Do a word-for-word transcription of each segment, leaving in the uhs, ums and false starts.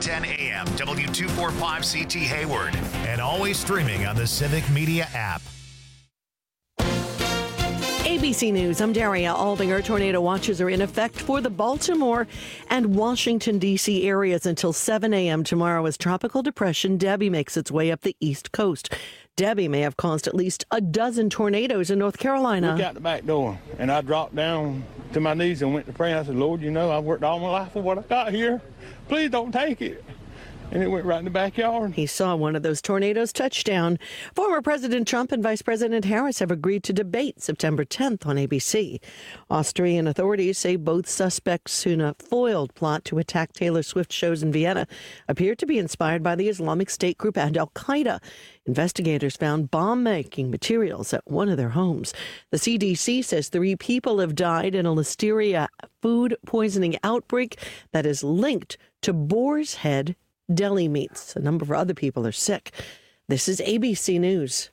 ten a.m. W two forty-five C T Hayward. And always streaming on the Civic Media app. A B C News, I'm Daria Aldinger. Tornado watches are in effect for the Baltimore and Washington, D C areas until seven a.m. tomorrow as Tropical Depression Debbie makes its way up the East Coast. Debbie may have caused at least a dozen tornadoes in North Carolina. Look out the back door, and I dropped down to my knees and went to pray. I said, Lord, you know, I've worked all my life for what I got here. Please don't take it. And it went right in the backyard. He saw one of those tornadoes touch down. Former President Trump and Vice President Harris have agreed to debate September tenth on A B C. Austrian authorities say both suspects in a foiled plot to attack Taylor Swift shows in Vienna appear to be inspired by the Islamic State group and al-Qaeda. Investigators found bomb-making materials at one of their homes. The C D C says three people have died in a listeria food poisoning outbreak that is linked to Boar's Head deli meats. A number of other people are sick. This is A B C News.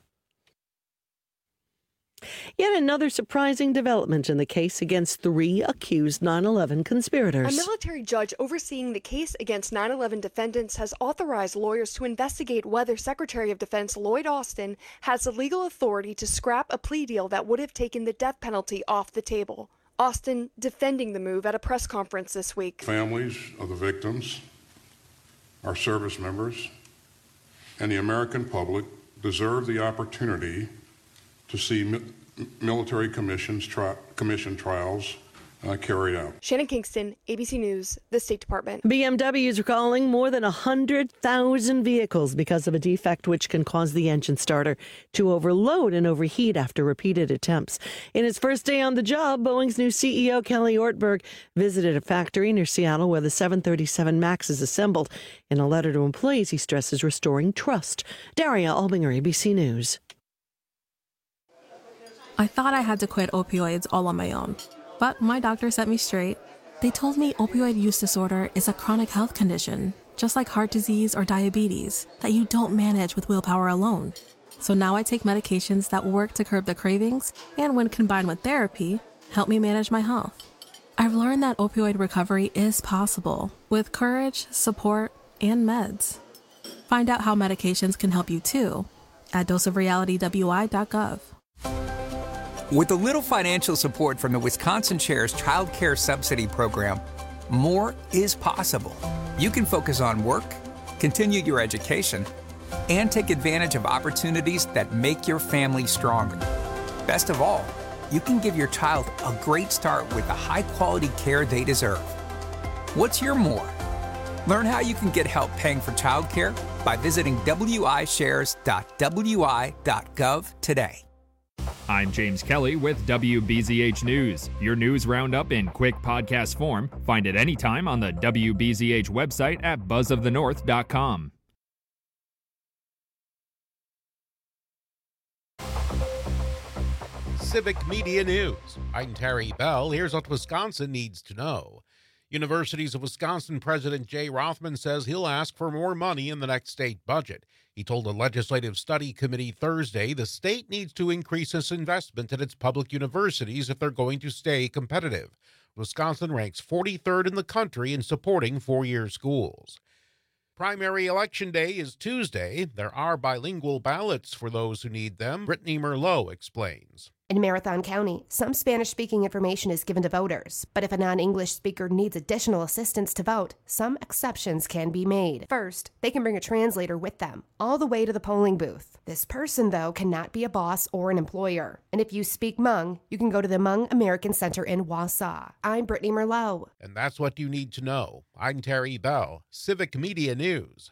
Yet another surprising development in the case against three accused nine eleven conspirators. A military judge overseeing the case against nine eleven defendants has authorized lawyers to investigate whether Secretary of Defense Lloyd Austin has the legal authority to scrap a plea deal that would have taken the death penalty off the table. Austin defending the move at a press conference this week. Families of the victims, our service members, and the American public deserve the opportunity to see mi- military commissions tri- commission trials uh, carried out. Shannon Kingston, A B C News, the State Department. B M W is recalling more than one hundred thousand vehicles because of a defect which can cause the engine starter to overload and overheat after repeated attempts. In his first day on the job, Boeing's new C E O, Kelly Ortberg, visited a factory near Seattle where the seven thirty-seven MAX is assembled. In a letter to employees, he stresses restoring trust. Daria Albinger, A B C News. I thought I had to quit opioids all on my own. But my doctor set me straight. They told me opioid use disorder is a chronic health condition, just like heart disease or diabetes, that you don't manage with willpower alone. So now I take medications that work to curb the cravings and, when combined with therapy, help me manage my health. I've learned that opioid recovery is possible with courage, support, and meds. Find out how medications can help you too at dose of reality w i dot gov. With a little financial support from the Wisconsin Shares Child Care Subsidy Program, more is possible. You can focus on work, continue your education, and take advantage of opportunities that make your family stronger. Best of all, you can give your child a great start with the high-quality care they deserve. What's your more? Learn how you can get help paying for childcare by visiting w i shares dot w i dot gov today. I'm James Kelly with W B Z H News, your news roundup in quick podcast form. Find it anytime on the W B Z H website at buzz of the north dot com. Civic Media News. I'm Terry Bell. Here's what Wisconsin needs to know. Universities of Wisconsin President Jay Rothman says he'll ask for more money in the next state budget. He told a legislative study committee Thursday the state needs to increase its investment in its public universities if they're going to stay competitive. Wisconsin ranks forty-third in the country in supporting four-year schools. Primary election day is Tuesday. There are bilingual ballots for those who need them. Brittany Merlot explains. In Marathon County, some Spanish-speaking information is given to voters, but if a non-English speaker needs additional assistance to vote, some exceptions can be made. First, they can bring a translator with them, all the way to the polling booth. This person, though, cannot be a boss or an employer. And if you speak Hmong, you can go to the Hmong American Center in Wausau. I'm Brittany Merlot. And that's what you need to know. I'm Terry Bell, Civic Media News.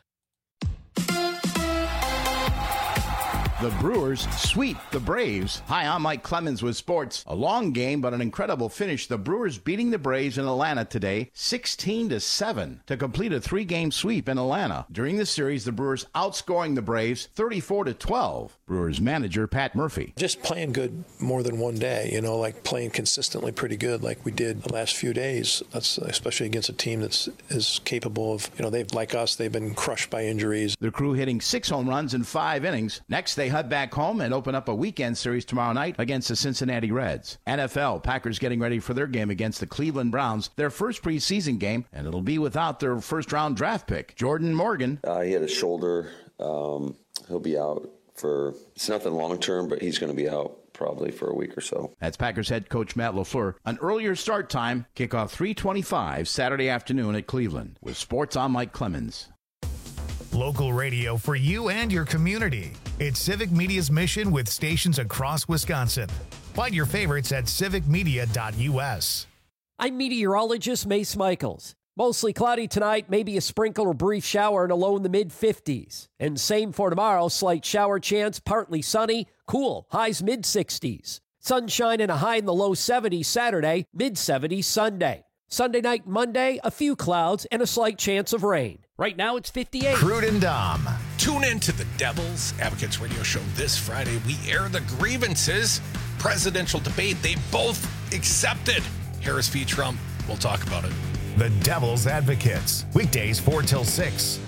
The Brewers sweep the Braves. Hi, I'm Mike Clemens with sports. A long game, but an incredible finish. The Brewers beating the Braves in Atlanta today, sixteen to seven, to complete a three-game sweep in Atlanta. During the series, the Brewers outscoring the Braves thirty-four to twelve. Brewers manager Pat Murphy. Just playing good more than one day, you know, like playing consistently pretty good like we did the last few days. That's especially against a team that's is capable of, you know, they've like us, they've been crushed by injuries. The crew hitting six home runs in five innings. Next, they they head back home and open up a weekend series tomorrow night against the Cincinnati Reds. N F L, Packers getting ready for their game against the Cleveland Browns, their first preseason game, and it'll be without their first-round draft pick, Jordan Morgan. Uh, he had a shoulder. Um, he'll be out for, it's nothing long-term, but he's going to be out probably for a week or so. That's Packers head coach Matt LaFleur. An earlier start time, kickoff three twenty-five Saturday afternoon at Cleveland. With sports, I'm Mike Clemens. Local radio for you and your community. It's Civic Media's mission with stations across Wisconsin. Find your favorites at civic media dot u s. I'm meteorologist Mace Michaels. Mostly cloudy tonight, maybe a sprinkle or brief shower and a low in the mid fifties. And same for tomorrow, slight shower chance, partly sunny, cool, highs mid sixties. Sunshine and a high in the low seventies Saturday, mid seventies Sunday. Sunday night, Monday, a few clouds and a slight chance of rain. Right now it's fifty-eight. Crude and Dom. Tune in to the Devil's Advocates Radio Show this Friday. We air the grievances. Presidential debate, they both accepted. Harris v. Trump. We'll talk about it. The Devil's Advocates. Weekdays four till six.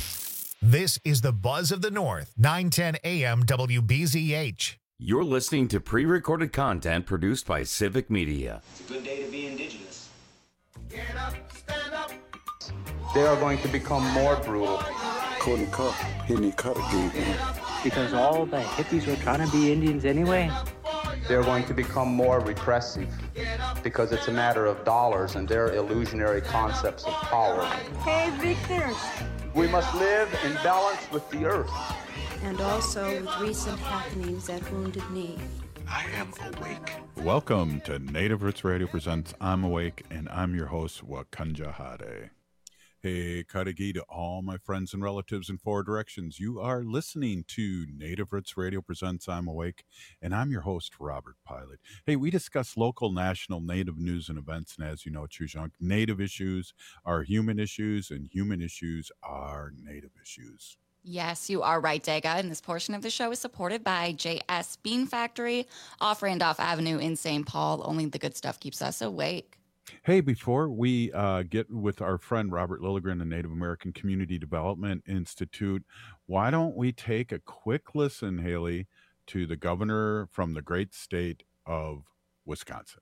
This is the Buzz of the North, nine ten a m W B Z H. You're listening to pre-recorded content produced by Civic Media. It's a good day to be indigenous. Get up, stand up. They are going to become more brutal. Couldn't cut, hitting cut again. Because all the hippies were trying to be Indians anyway. They're going to become more repressive because it's a matter of dollars and their illusionary concepts of power. Hey, Victor. We must live in balance with the earth. And also with recent happenings at Wounded Knee. I am awake. Welcome to Native Roots Radio presents I'm Awake, and I'm your host, Wakanja Hade. Hey, Kadagi to all my friends and relatives in four directions. You are listening to Native Roots Radio presents I'm Awake, and I'm your host, Robert Pilot. Hey, we discuss local, national, Native news and events, and as you know, Chujunk, Native issues are human issues, and human issues are Native issues. Yes, you are right, Dega. And this portion of the show is supported by J S Bean Factory off Randolph Avenue in Saint Paul. Only the good stuff keeps us awake. Hey, before we uh, get with our friend Robert Lilligren, the Native American Community Development Institute, why don't we take a quick listen, Haley, to the governor from the great state of Wisconsin.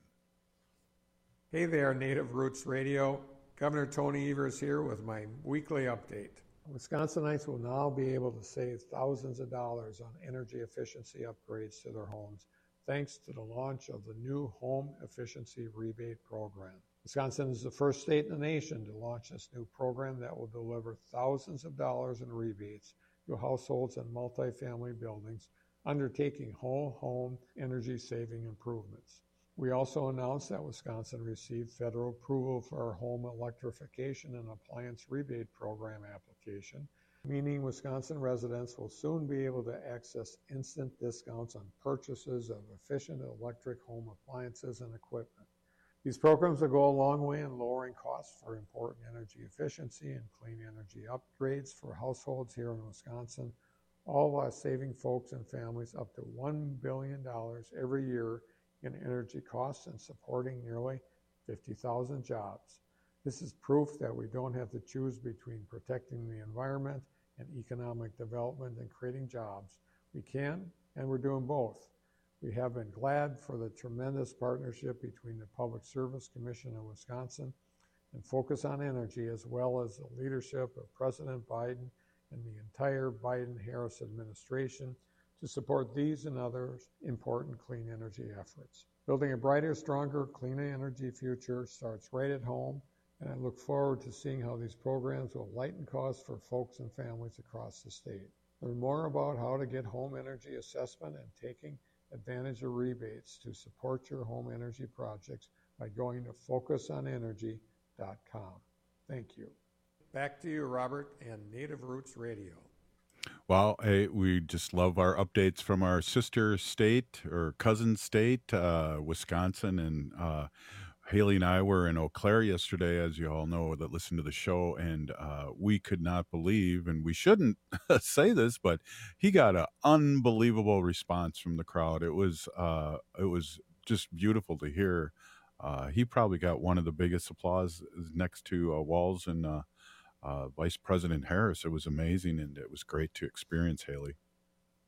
Hey there, Native Roots Radio. Governor Tony Evers here with my weekly update. Wisconsinites will now be able to save thousands of dollars on energy efficiency upgrades to their homes thanks to the launch of the new Home Efficiency Rebate Program. Wisconsin is the first state in the nation to launch this new program that will deliver thousands of dollars in rebates to households and multifamily buildings undertaking whole home energy saving improvements. We also announced that Wisconsin received federal approval for our home electrification and appliance rebate program application, meaning Wisconsin residents will soon be able to access instant discounts on purchases of efficient electric home appliances and equipment. These programs will go a long way in lowering costs for important energy efficiency and clean energy upgrades for households here in Wisconsin, all while saving folks and families up to one billion dollars every year in energy costs and supporting nearly fifty thousand jobs. This is proof that we don't have to choose between protecting the environment and economic development and creating jobs. We can, and we're doing both. We have been glad for the tremendous partnership between the Public Service Commission of Wisconsin and Focus on Energy, as well as the leadership of President Biden and the entire Biden-Harris administration to support these and other important clean energy efforts. Building a brighter, stronger, cleaner energy future starts right at home, and I look forward to seeing how these programs will lighten costs for folks and families across the state. Learn more about how to get home energy assessment and taking advantage of rebates to support your home energy projects by going to focus on energy dot com. Thank you. Back to you, Robert, and Native Roots Radio. Well, hey, we just love our updates from our sister state or cousin state, uh, Wisconsin. And uh, Haley and I were in Eau Claire yesterday, as you all know, that listened to the show. And uh, we could not believe, and we shouldn't say this, but he got an unbelievable response from the crowd. It was, uh, it was just beautiful to hear. Uh, he probably got one of the biggest applause next to uh, Walz and uh, Uh, Vice President Harris. It was amazing, and it was great to experience, Haley.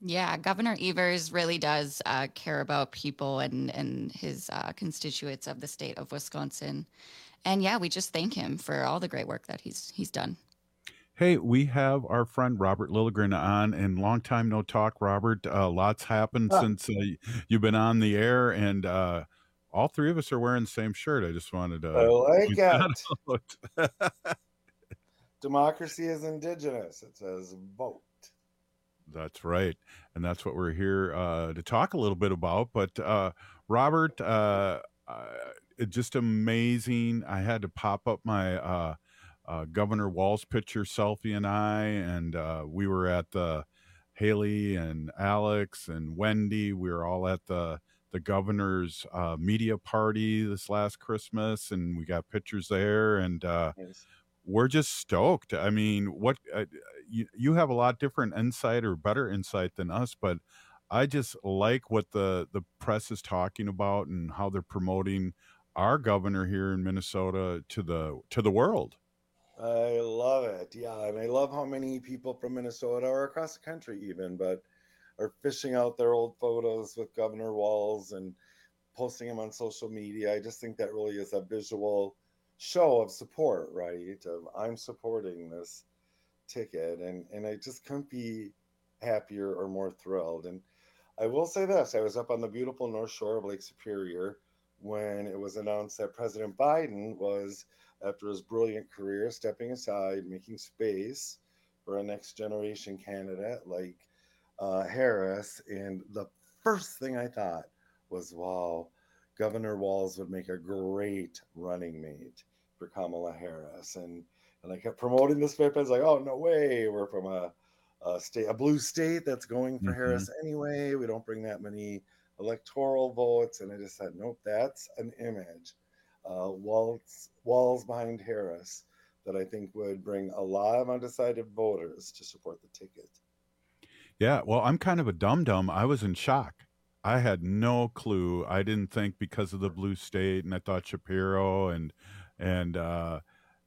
Yeah, Governor Evers really does uh, care about people and, and his uh, constituents of the state of Wisconsin. And yeah, we just thank him for all the great work that he's he's done. Hey, we have our friend Robert Lilligren on, and long time no talk, Robert. Uh, lots happened Huh. since uh, you've been on the air, and uh, all three of us are wearing the same shirt. I just wanted to I like point that it. out. Democracy is indigenous. It says vote. That's right. And that's what we're here uh, to talk a little bit about. But uh, Robert, uh, uh, it just amazing. I had to pop up my uh, uh, Governor Walz picture selfie and I, and uh, we were at the Haley and Alex and Wendy. We were all at the the governor's uh, media party this last Christmas, and we got pictures there. And uh, Yes. we're just stoked. I mean, what uh, you you have a lot different insight or better insight than us, but I just like what the the press is talking about and how they're promoting our governor here in Minnesota to the to the world. I love it. Yeah, and I love how many people from Minnesota or across the country even, but are fishing out their old photos with Governor Walz and posting them on social media. I just think that really is a visual show of support, right? Of I'm supporting this ticket, and and I just couldn't be happier or more thrilled. And I will say this: I was up on the beautiful North Shore of Lake Superior when it was announced that President Biden was, after his brilliant career, stepping aside, making space for a next generation candidate like uh, Harris. And the first thing I thought was, wow, Governor Walz would make a great running mate for Kamala Harris. And and I kept promoting this trip. I was like, oh, no way. We're from a, a state, a blue state that's going for Mhm. Harris anyway. We don't bring that many electoral votes. And I just said, nope, that's an image. Uh, Walz, Walz behind Harris that I think would bring a lot of undecided voters to support the ticket. Yeah, well, I'm kind of a dum-dum. I was in shock. I had no clue. I didn't think because of the blue state, and I thought Shapiro and and uh,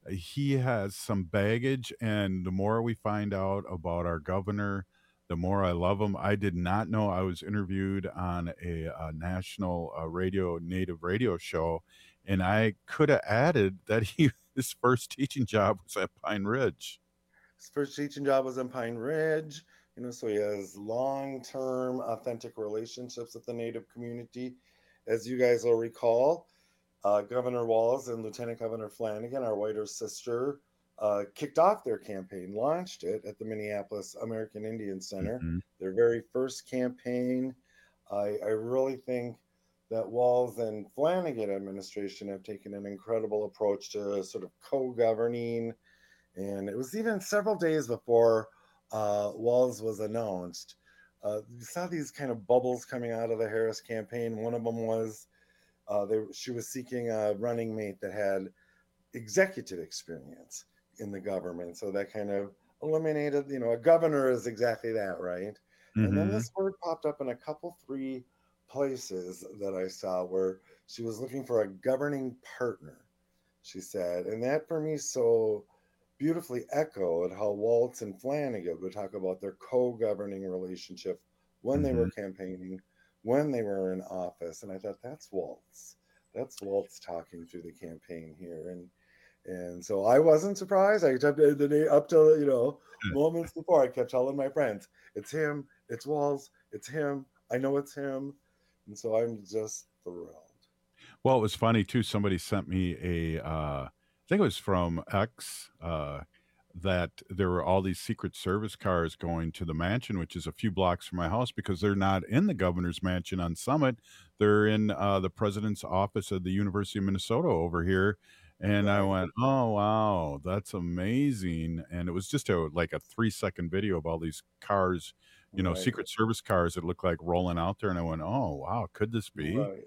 he has some baggage. And the more we find out about our governor, the more I love him. I did not know I was interviewed on a, a national uh, radio, native radio show, and I could have added that he his first teaching job was at Pine Ridge. His first teaching job was in Pine Ridge, you know, so he has long-term authentic relationships with the Native community. As you guys will recall, uh, Governor Walz and Lieutenant Governor Flanagan, our whiter sister, uh, kicked off their campaign, launched it at the Minneapolis American Indian Center, Mhm. their very first campaign. I, I really think that Walz and Flanagan administration have taken an incredible approach to sort of co-governing. And it was even several days before uh, Walz was announced. Uh, you saw these kind of bubbles coming out of the Harris campaign. One of them was uh, they, she was seeking a running mate that had executive experience in the government. So that kind of eliminated, you know, a governor is exactly that, right? And then Mhm. this word popped up in a couple, three places that I saw where she was looking for a governing partner, she said. And that for me so beautifully echoed how Walz and Flanagan would talk about their co-governing relationship when they were campaigning, when they were in office. And I thought, that's Walz. That's Walz talking through the campaign here. And and so I wasn't surprised. I kept the day up till, you know, moments before, I kept telling my friends, it's him, it's Walz, it's him. I know it's him. And so I'm just thrilled. Well, it was funny too. Somebody sent me a, uh, I think it was from X, uh, that there were all these Secret Service cars going to the mansion, which is a few blocks from my house, because they're not in the governor's mansion on Summit. They're in uh, the president's office at the University of Minnesota over here. And I went, oh, wow, that's amazing. And it was just a like a three second video of all these cars, you know, Right. Secret Service cars that look like rolling out there. And I went, oh, wow, could this be? Right.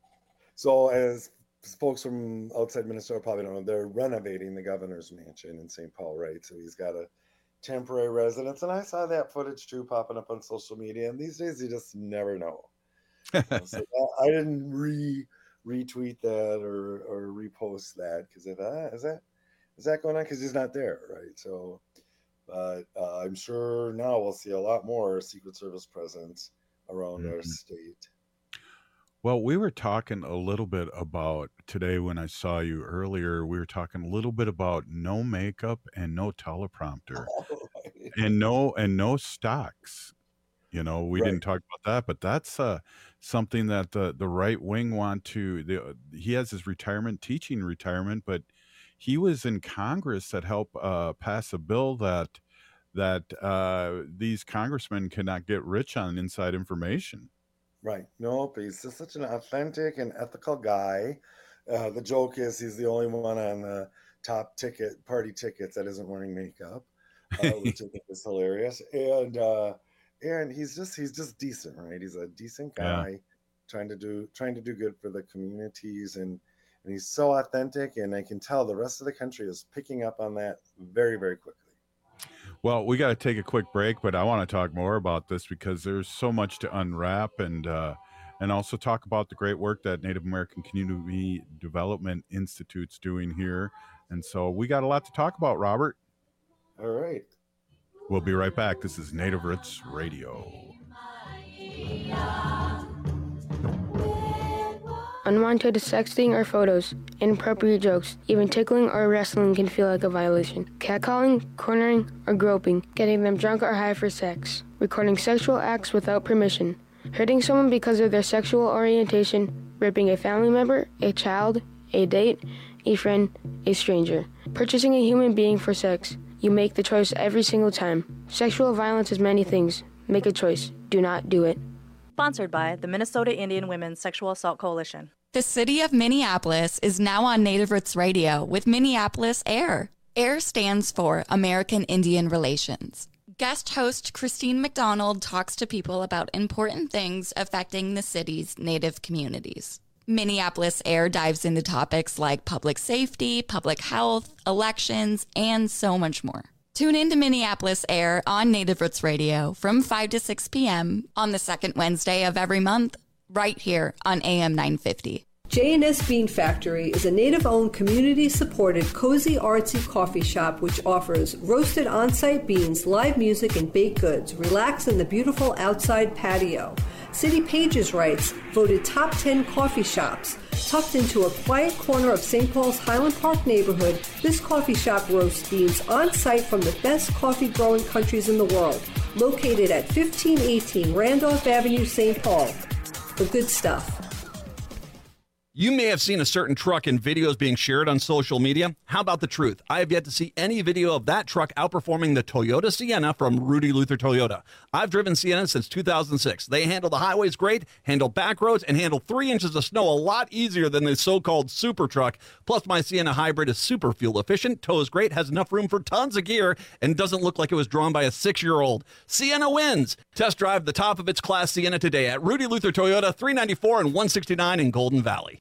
So as folks from outside Minnesota probably don't know, they're renovating the governor's mansion in Saint Paul, right? So he's got a temporary residence. And I saw that footage too popping up on social media. And these days you just never know. You know, so I I didn't re retweet that or or repost that because I thought, ah, is that is that going on? Because he's not there, right? So But uh, I'm sure now we'll see a lot more Secret Service presence around mm-hmm. our state. Well, we were talking a little bit about today when I saw you earlier, we were talking a little bit about no makeup and no teleprompter oh, right. and no and no stocks. You know, we right. didn't talk about that, but that's uh, something that the, the right wing want to, the, he has his retirement, teaching retirement, but he was in Congress that helped uh, pass a bill that that uh, these congressmen cannot get rich on inside information. Right. Nope. He's just such an authentic and ethical guy. Uh, the joke is he's the only one on the top ticket party tickets that isn't wearing makeup, uh, which I think is hilarious. And uh, and he's just he's just decent, right? He's a decent guy, yeah. trying to do trying to do good for the communities, and and he's so authentic. And I can tell the rest of the country is picking up on that very, very quickly. Well, we got to take a quick break, but I want to talk more about this because there's so much to unwrap, and uh, and also talk about the great work that Native American Community Development Institute's doing here. And so we got a lot to talk about, Robert. All right. We'll be right back. This is Native Roots Radio. Unwanted sexting or photos, inappropriate jokes, even tickling or wrestling can feel like a violation. Catcalling, cornering, or groping, getting them drunk or high for sex, recording sexual acts without permission, hurting someone because of their sexual orientation, raping a family member, a child, a date, a friend, a stranger, purchasing a human being for sex. You make the choice every single time. Sexual violence is many things. Make a choice. Do not do it. Sponsored by the Minnesota Indian Women's Sexual Assault Coalition. The city of Minneapolis is now on Native Roots Radio with Minneapolis AIR. AIR stands for American Indian Relations. Guest host Christine McDonald talks to people about important things affecting the city's Native communities. Minneapolis AIR dives into topics like public safety, public health, elections, and so much more. Tune in to Minneapolis AIR on Native Roots Radio from five to six p.m. on the second Wednesday of every month, right here on A M nine fifty. J and S Bean Factory is a Native-owned, community-supported, cozy, artsy coffee shop which offers roasted on-site beans, live music, and baked goods. Relax in the beautiful outside patio. City Pages writes, voted top ten coffee shops. Tucked into a quiet corner of Saint Paul's Highland Park neighborhood, this coffee shop roasts beans on-site from the best coffee-growing countries in the world. Located at fifteen eighteen Randolph Avenue, Saint Paul. The good stuff. You may have seen a certain truck in videos being shared on social media. How about the truth? I have yet to see any video of that truck outperforming the Toyota Sienna from Rudy Luther Toyota. I've driven Sienna since two thousand six. They handle the highways great, handle back roads, and handle three inches of snow a lot easier than the so-called super truck. Plus, my Sienna Hybrid is super fuel efficient, tows great, has enough room for tons of gear, and doesn't look like it was drawn by a six-year-old. Sienna wins! Test drive the top of its class Sienna today at Rudy Luther Toyota, three ninety-four and one sixty-nine in Golden Valley.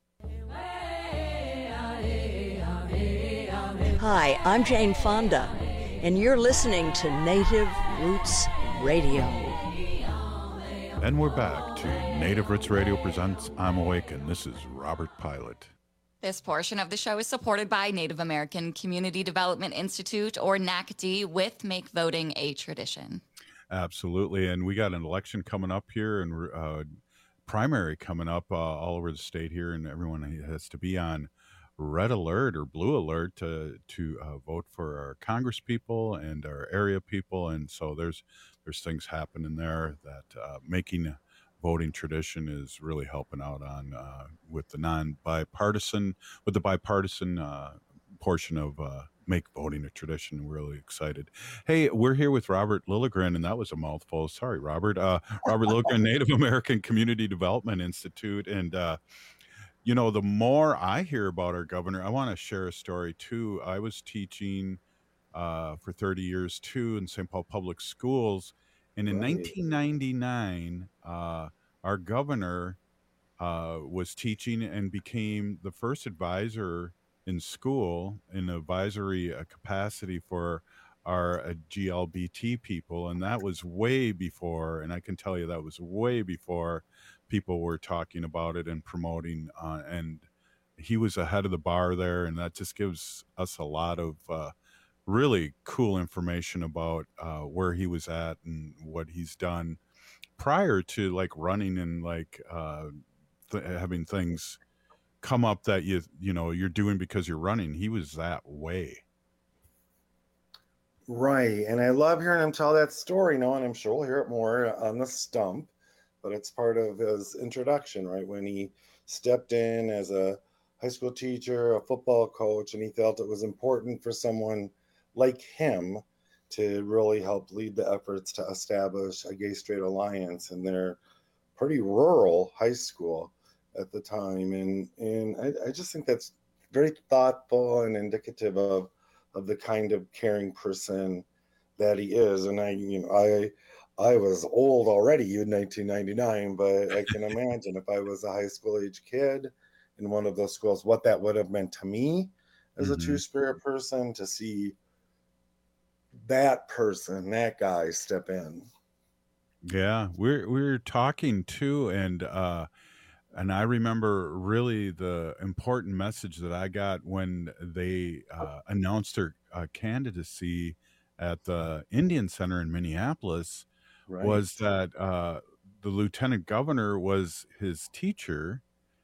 Hi, I'm Jane Fonda, and you're listening to Native Roots Radio. And we're back to Native Roots Radio presents I'm Awakened. This is Robert Pilot. This portion of the show is supported by Native American Community Development Institute, or N A C D, with Make Voting a Tradition. Absolutely, and we got an election coming up here, and uh, primary coming up uh, all over the state here, and everyone has to be on red alert or blue alert to to uh, vote for our Congress people and our area people. And so there's there's things happening there that uh, making voting tradition is really helping out on uh, with the non-bipartisan with the bipartisan uh, portion of uh, make voting a tradition. We're really excited. Hey, we're here with Robert Lilligren, and that was a mouthful. Sorry, Robert. Uh, Robert Lilligren, Native American Community Development Institute. And uh, you know, the more I hear about our governor, I want to share a story too. I was teaching uh, for thirty years too in Saint Paul Public Schools. And in right. nineteen ninety-nine, uh, our governor uh, was teaching and became the first advisor in school in advisory uh, capacity for our uh, G L B T people. And that was way before, and I can tell you that was way before people were talking about it and promoting, uh, and he was ahead of the bar there, and that just gives us a lot of uh, really cool information about uh, where he was at and what he's done prior to like running and like uh, th- having things come up that you you know you're doing because you're running. He was that way. Right. And I love hearing him tell that story, you know, and I'm sure we'll hear it more on the stump, but it's part of his introduction, right? When he stepped in as a high school teacher, a football coach, and he felt it was important for someone like him to really help lead the efforts to establish a gay straight alliance in their pretty rural high school at the time. And and I, I just think that's very thoughtful and indicative of of the kind of caring person that he is. And I, you know, I, I was old already in nineteen ninety-nine, but I can imagine if I was a high school age kid in one of those schools, what that would have meant to me as mm-hmm. a two-spirit person to see that person, that guy step in. Yeah, we're, we're talking too. And, uh, And I remember really the important message that I got when they uh, announced her uh, candidacy at the Indian Center in Minneapolis right. was that uh, the lieutenant governor was his teacher,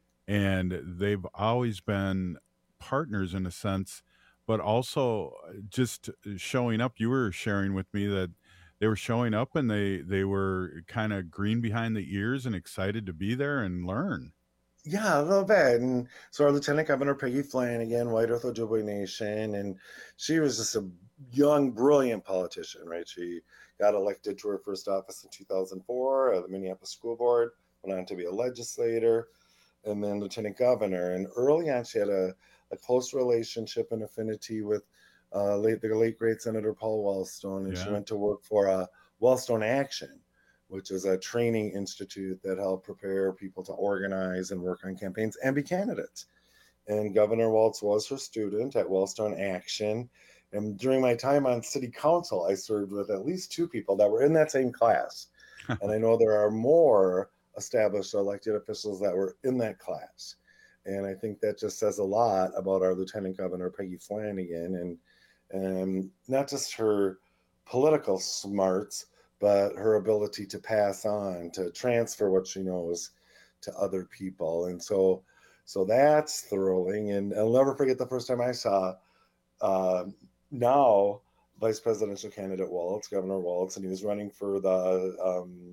and they've always been partners in a sense, but also just showing up. You were sharing with me that they were showing up and they, they were kind of green behind the ears and excited to be there and learn. Yeah, a little bit. And so our Lieutenant Governor Peggy Flanagan, White Earth Ojibwe Nation, and she was just a young, brilliant politician, right? She got elected to her first office in two thousand four at the Minneapolis School Board, went on to be a legislator, and then Lieutenant Governor. And early on, she had a, a close relationship and affinity with uh, late, the late great Senator Paul Wellstone, and yeah. she went to work for uh, Wellstone Action, which is a training institute that helped prepare people to organize and work on campaigns and be candidates. And Governor Walz was her student at Wellstone Action. And during my time on city council, I served with at least two people that were in that same class. And I know there are more established elected officials that were in that class. And I think that just says a lot about our Lieutenant Governor, Peggy Flanagan, and, and not just her political smarts, but her ability to pass on, to transfer what she knows to other people. And so so that's thrilling. And I'll never forget the first time I saw uh, now Vice Presidential candidate Walz, Governor Walz, and he was running for the um,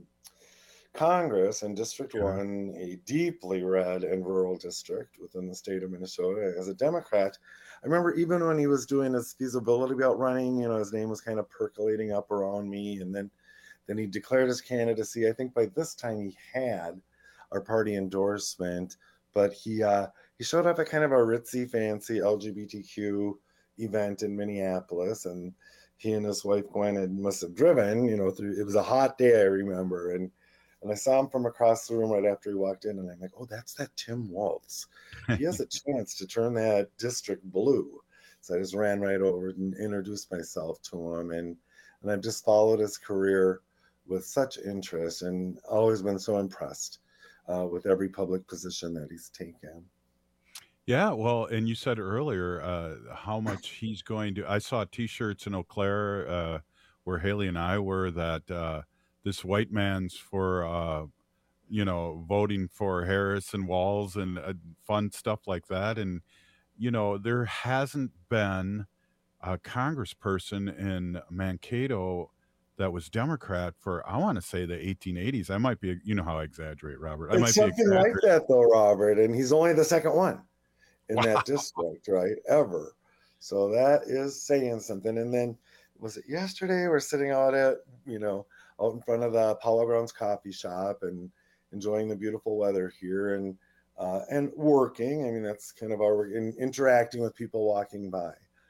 Congress in District yeah. one, a deeply red and rural district within the state of Minnesota as a Democrat. I remember even when he was doing his feasibility about running, you know, his name was kind of percolating up around me. And then Then he declared his candidacy. I think by this time he had our party endorsement, but he uh, he showed up at kind of a ritzy, fancy L G B T Q event in Minneapolis, and he and his wife Gwen had must have driven, you know, through. It was a hot day, I remember, and and I saw him from across the room right after he walked in, and I'm like, oh, that's that Tim Walz. He has a chance to turn that district blue. So I just ran right over and introduced myself to him, and and I've just followed his career with such interest and always been so impressed uh, with every public position that he's taken. Yeah, well, and you said earlier uh, how much he's going to. I saw T-shirts in Eau Claire uh, where Haley and I were that uh, this white man's for, uh, you know, voting for Harris and Walz and uh, fun stuff like that. And, you know, there hasn't been a congressperson in Mankato that was Democrat for, I want to say, the eighteen eighties. I might be, you know how I exaggerate, Robert. I it's might something be like that, though, Robert. And he's only the second one in wow. that district, right? Ever. So that is saying something. And then, was it yesterday? We're sitting out at, you know, out in front of the Apollo Grounds coffee shop and enjoying the beautiful weather here and uh, and working. I mean, that's kind of our in, interacting with people walking by.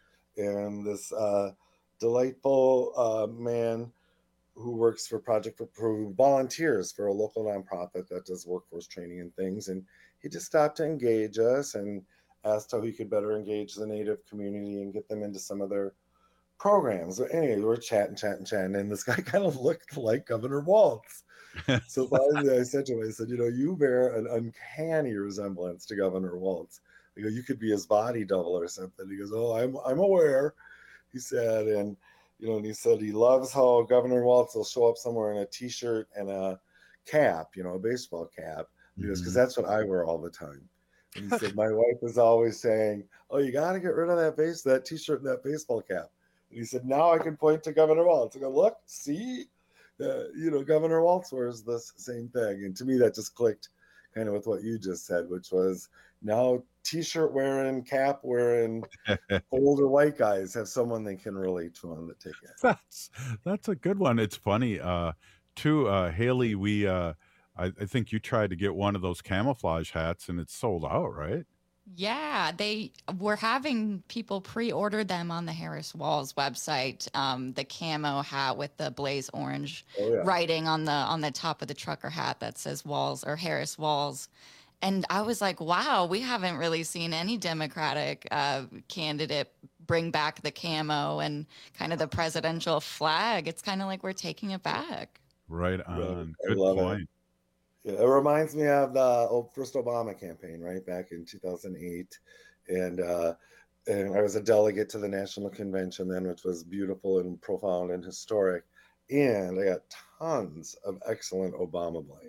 And this uh, delightful uh, man who works for Project for, who volunteers for a local nonprofit that does workforce training and things. And he just stopped to engage us and asked how he could better engage the Native community and get them into some of their programs. But anyway, we were chatting, chatting, chatting, and this guy kind of looked like Governor Walz. So finally I said to him, I said, you know, you bear an uncanny resemblance to Governor Walz. I go, you could be his body double or something. He goes, oh, I'm I'm aware. he said, and you know, and he said he loves how Governor Walz will show up somewhere in a T-shirt and a cap, you know, a baseball cap. Because mm-hmm. that's what I wear all the time. And he said, my wife is always saying, oh, you got to get rid of that base, that T-shirt and that baseball cap. And he said, now I can point to Governor Walz. I go, look, see, uh, you know, Governor Walz wears this same thing. And to me, that just clicked kind of with what you just said, which was now T-shirt wearing, cap wearing, older white guys have someone they can relate to on the ticket. That's, that's a good one. It's funny, uh, too, uh, Haley, we... Uh, I, I think you tried to get one of those camouflage hats and it's sold out, right? Yeah, they were having people pre-order them on the Harris Walz website. Um, the camo hat with the blaze orange oh, yeah. writing on the on the top of the trucker hat that says Walz or Harris Walz. And I was like, wow, we haven't really seen any Democratic uh, candidate bring back the camo and kind of the presidential flag. It's kind of like we're taking it back. Right on. Right. Good point. It. Yeah, it reminds me of the first Obama campaign, right, back in two thousand eight. And uh, and I was a delegate to the National Convention then, which was beautiful and profound and historic. And I got tons of excellent Obama bling,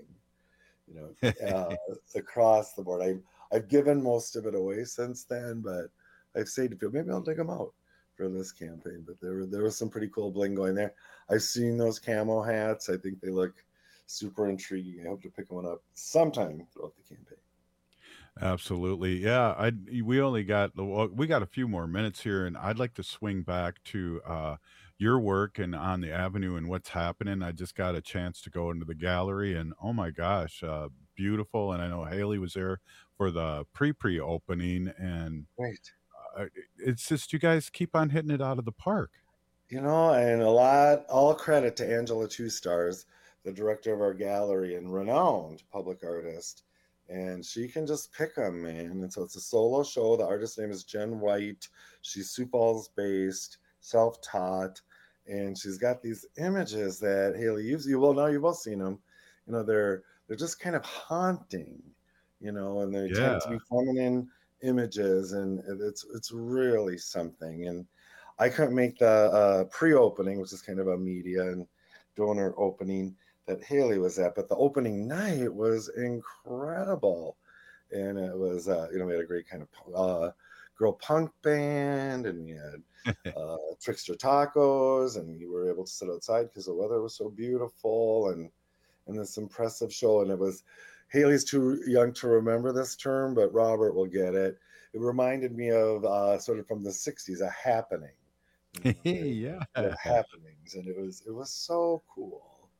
you know, uh, across the board. I, I've given most of it away since then, but I've said to people, maybe I'll dig them out for this campaign. But there, were, there was some pretty cool bling going there. I've seen those camo hats. I think they look super intriguing. I hope to pick one up sometime throughout the campaign. Absolutely. Yeah. I, we only got, we got a few more minutes here, and I'd like to swing back to uh, your work and on the Avenue and what's happening. I just got a chance to go into the gallery and oh my gosh, uh, beautiful. And I know Haley was there for the pre-pre opening, and right. uh, it's just, you guys keep on hitting it out of the park. You know, and a lot, all credit to Angela Two Stars, the director of our gallery and renowned public artist, and she can just pick them, man. And so it's a solo show. The artist's name is Jen White. She's Sioux Falls based, self-taught, and she's got these images that Haley, you've you well now you've both seen them. You know, they're they're just kind of haunting, you know, and they yeah. tend to be feminine images, and it's it's really something. And I couldn't make the uh, pre-opening, which is kind of a media and donor opening that Haley was at, but the opening night was incredible. And it was, uh, you know, we had a great kind of uh, girl punk band, and we had uh, Trickster Tacos, and we were able to sit outside because the weather was so beautiful, and and this impressive show. And it was, Haley's too young to remember this term, but Robert will get it. It reminded me of uh, sort of from the sixties, a happening. You know, yeah, the happenings, and it was it was so cool.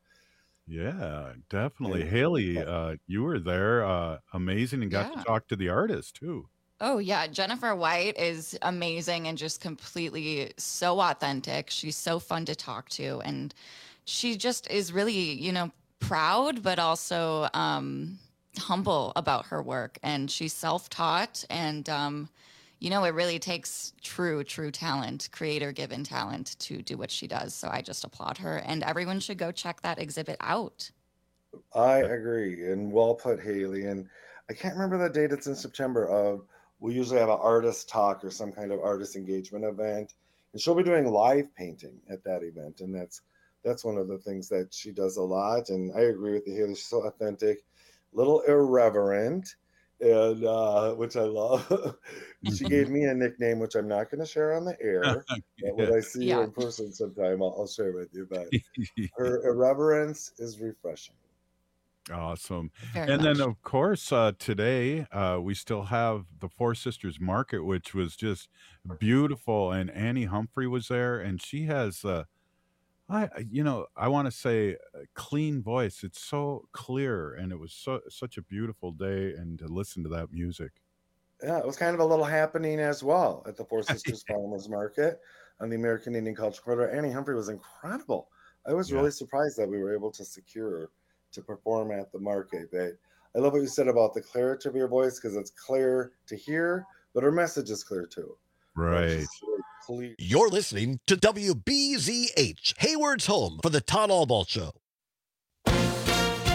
Yeah, definitely. Yeah. Haley, uh, you were there, uh, amazing, and got Yeah. to talk to the artist too. Oh, yeah. Jennifer White is amazing and just completely so authentic. She's so fun to talk to. And she just is really, you know, proud, but also um, humble about her work. And she's self-taught. And, um, you know, it really takes true, true talent, creator-given talent to do what she does. So I just applaud her. And everyone should go check that exhibit out. I agree, and well put, Haley. And I can't remember the date. It's in September. Of we usually have an artist talk or some kind of artist engagement event, and she'll be doing live painting at that event. And that's that's one of the things that she does a lot. And I agree with you, Haley. She's so authentic, little irreverent, and uh, which I love. She gave me a nickname, which I'm not going to share on the air. But when I see Yeah. her in person sometime, I'll, I'll share with you. But her irreverence is refreshing. Awesome. Very And then, much. of course, uh, today uh, we still have the Four Sisters Market, which was just beautiful. And Annie Humphrey was there, and she has, uh, I, you know, I want to say a clean voice. It's so clear, and it was so such a beautiful day, and to listen to that music. Yeah, it was kind of a little happening as well at the Four Sisters Farmers Market on the American Indian Cultural Corridor. Annie Humphrey was incredible. I was Yeah. really surprised that we were able to secure her to perform at the market. But I love what you said about the clarity of your voice, because it's clear to hear, but her message is clear too. Right. She's really clear. You're listening to W B Z H, Hayward's home for the Todd Albaugh Show. A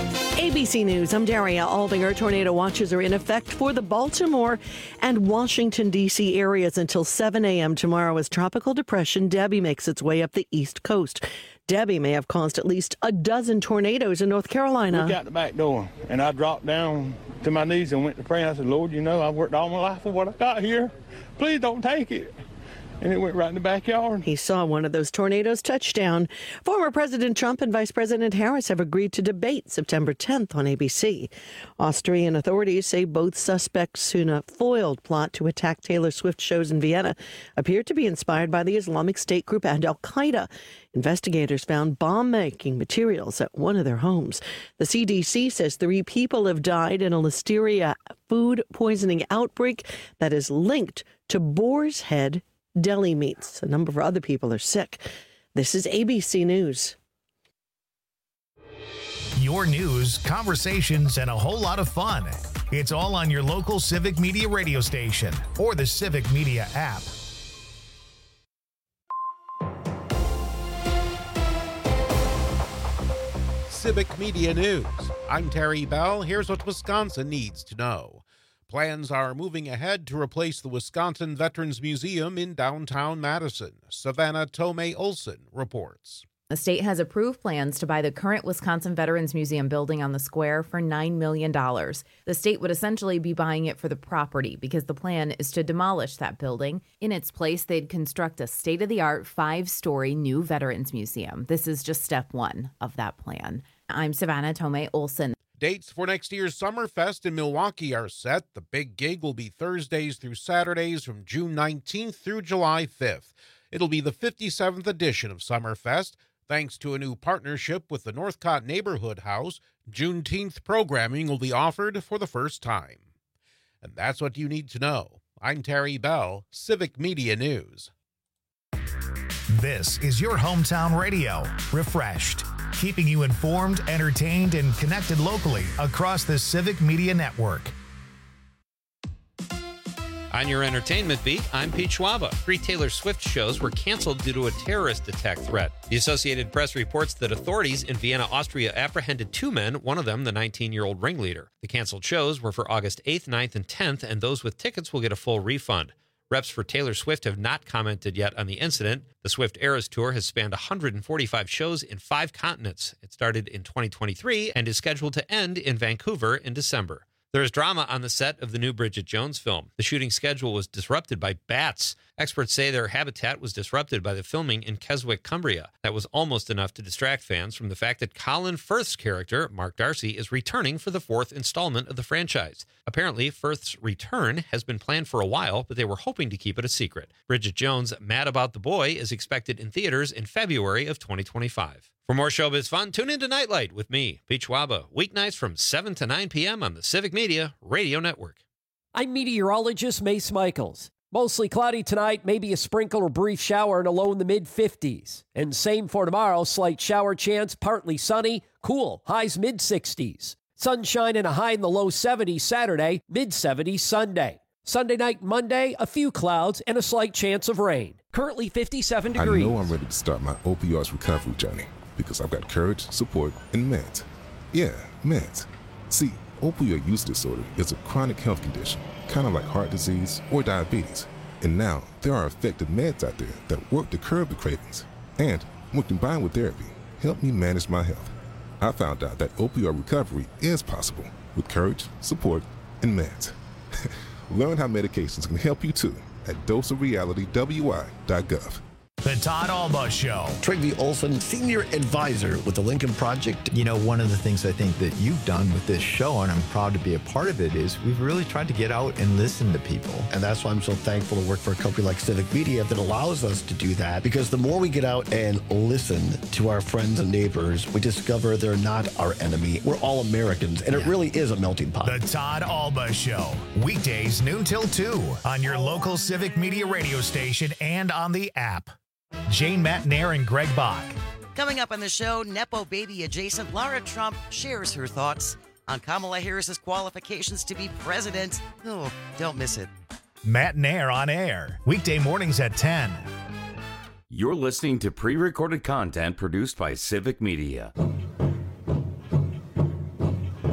B C News, I'm Daria Aldinger. Tornado watches are in effect for the Baltimore and Washington, D C areas until seven a.m. tomorrow as Tropical Depression Debbie makes its way up the East Coast. Debbie may have caused at least a dozen tornadoes in North Carolina. Look out the back door, and I dropped down to my knees and went to pray. I said, Lord, you know, I've worked all my life for what I got here. Please don't take it. And it went right in the backyard. He saw one of those tornadoes touch down. Former President Trump and Vice President Harris have agreed to debate September tenth on A B C. Austrian authorities say both suspects in a foiled plot to attack Taylor Swift shows in Vienna appear to be inspired by the Islamic State group and al-Qaeda. Investigators found bomb-making materials at one of their homes. The C D C says three people have died in a listeria food poisoning outbreak that is linked to Boar's Head deli meats. A number of other people are sick. This is A B C News. Your news, conversations, and a whole lot of fun. It's all on your local Civic Media radio station or the Civic Media app. Civic Media News. I'm Terry Bell. Here's what Wisconsin needs to know. Plans are moving ahead to replace the Wisconsin Veterans Museum in downtown Madison. Savannah Tomei Olson reports. The state has approved plans to buy the current Wisconsin Veterans Museum building on the square for nine million dollars. The state would essentially be buying it for the property because the plan is to demolish that building. In its place, they'd construct a state-of-the-art five-story new Veterans Museum. This is just step one of that plan. I'm Savannah Tomei Olson. Dates for next year's Summerfest in Milwaukee are set. The big gig will be Thursdays through Saturdays from June nineteenth through July fifth. It'll be the fifty-seventh edition of Summerfest. Thanks to a new partnership with the Northcott Neighborhood House, Juneteenth programming will be offered for the first time. And that's what you need to know. I'm Terry Bell, Civic Media News. This is your hometown radio, refreshed, keeping you informed, entertained, and connected locally across the Civic Media Network. On your entertainment beat, I'm Pete Schwaba. Three Taylor Swift shows were canceled due to a terrorist attack threat. The Associated Press reports that authorities in Vienna, Austria apprehended two men, one of them the nineteen-year-old ringleader. The canceled shows were for August eighth, ninth, and tenth, and those with tickets will get a full refund. Reps for Taylor Swift have not commented yet on the incident. The Swift Eras Tour has spanned one hundred forty-five shows in five continents. It started in twenty twenty-three and is scheduled to end in Vancouver in December. There is drama on the set of the new Bridget Jones film. The shooting schedule was disrupted by bats. Experts say their habitat was disrupted by the filming in Keswick, Cumbria. That was almost enough to distract fans from the fact that Colin Firth's character, Mark Darcy, is returning for the fourth installment of the franchise. Apparently, Firth's return has been planned for a while, but they were hoping to keep it a secret. Bridget Jones' Mad About the Boy is expected in theaters in February of twenty twenty-five. For more showbiz fun, tune into Nightlight with me, Pete Schwaba, weeknights from seven to nine p.m. on the Civic Media Radio Network. I'm meteorologist Mace Michaels. Mostly cloudy tonight, maybe a sprinkle or brief shower in a low in the mid fifties. And same for tomorrow, slight shower chance, partly sunny, cool, highs mid sixties. Sunshine and a high in the low seventies Saturday, mid seventies Sunday. Sunday night, Monday, a few clouds and a slight chance of rain. Currently fifty-seven degrees. I know I'm ready to start my opioids recovery journey because I've got courage, support, and meds. Yeah, meds. See, opioid use disorder is a chronic health condition, kind of like heart disease or diabetes. And now, there are effective meds out there that work to curb the cravings. And, when combined with therapy, help me manage my health. I found out that opioid recovery is possible with courage, support, and meds. Learn how medications can help you too at dose of reality w i dot gov. The Todd Alba Show. Trygve Olson, Senior Advisor with the Lincoln Project. You know, one of the things I think that you've done with this show, and I'm proud to be a part of it, is we've really tried to get out and listen to people. And that's why I'm so thankful to work for a company like Civic Media that allows us to do that. Because the more we get out and listen to our friends and neighbors, we discover they're not our enemy. We're all Americans, and yeah. It really is a melting pot. The Todd Alba Show. Weekdays noon till two on your local Civic Media radio station and on the app. Jane Matnair and Greg Bach. Coming up on the show, Nepo baby adjacent Lara Trump shares her thoughts on Kamala Harris's qualifications to be president. Oh, don't miss it. Matt Nair on air, weekday mornings at ten. You're listening to pre-recorded content produced by Civic Media.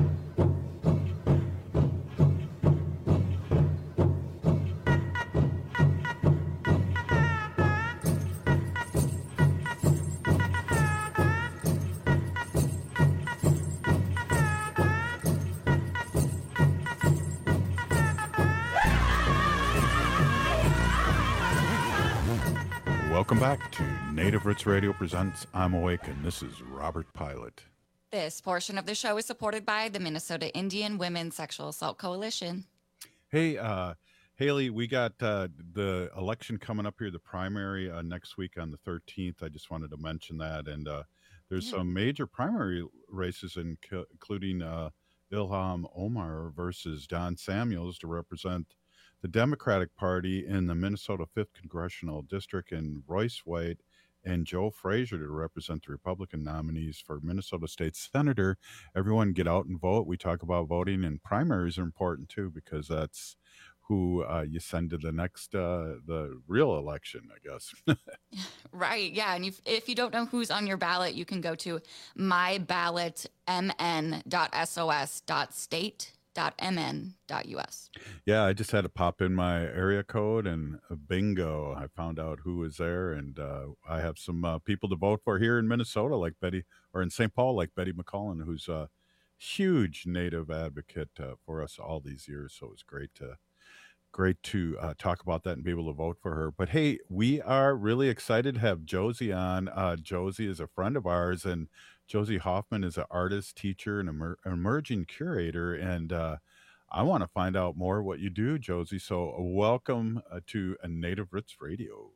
Welcome back to Native Roots Radio presents I'm Awake, and this is Robert Pilot. This portion of the show is supported by the Minnesota Indian Women's Sexual Assault Coalition. Hey, uh, Haley, we got uh, the election coming up here, the primary uh, next week on the thirteenth. I just wanted to mention that. And uh, there's Yeah. some major primary races, in, including uh, Ilham Omar versus Don Samuels to represent the Democratic Party in the Minnesota fifth Congressional District, and Royce White and Joe Frazier to represent the Republican nominees for Minnesota State Senator. Everyone get out and vote. We talk about voting, and primaries are important too, because that's who uh, you send to the next, uh, the real election, I guess. Right, yeah. And if, if you don't know who's on your ballot, you can go to my ballot m n dot s o s dot state dot m n dot u s. Yeah, I just had to pop in my area code, and uh, bingo, I found out who was there. And uh, I have some uh, people to vote for here in Minnesota, like Betty, or in Saint Paul, like Betty McCullen, who's a huge Native advocate uh, for us all these years. So it was great to great to uh, talk about that and be able to vote for her. But hey, we are really excited to have Josie on. Uh, Josie is a friend of ours, and Josie Hoffman is an artist, teacher, and emer- emerging curator. And uh, I want to find out more what you do, Josie. So uh, welcome uh, to a Native Roots Radio.